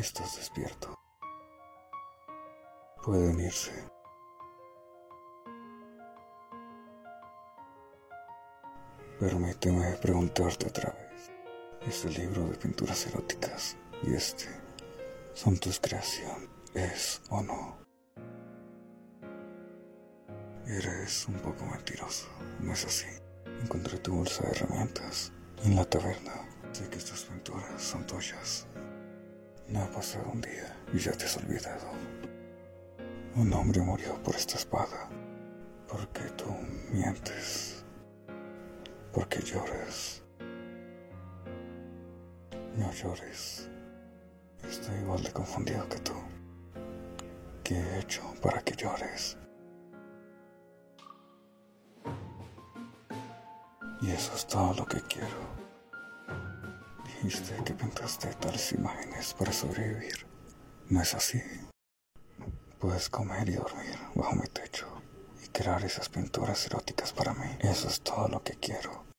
Estás despierto. Pueden irse. Permíteme preguntarte otra vez. Es el libro de pinturas eróticas y son tus creaciones. ¿Es o no? Eres un poco mentiroso, ¿no es así? Encontré tu bolsa de herramientas en la taberna. Sé que estas pinturas son tuyas. No ha pasado un día y ya te has olvidado. Un hombre murió por esta espada. ¿Por qué tú mientes? ¿Por qué lloras? No llores. Estoy igual de confundido que tú. ¿Qué he hecho para que llores? Y eso es todo lo que quiero. Dijiste que pintaste tales imágenes para sobrevivir. ¿No es así? Puedes comer y dormir bajo mi techo y crear esas pinturas eróticas para mí. Eso es todo lo que quiero.